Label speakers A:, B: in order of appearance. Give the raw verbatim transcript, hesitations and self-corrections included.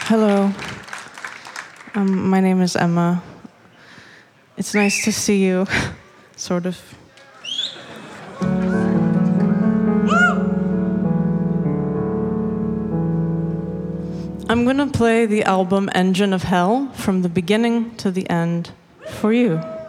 A: Hello. Um, my name is Emma. It's nice to see you, sort of. I'm gonna play the album Engine of Hell from the beginning to the end for you.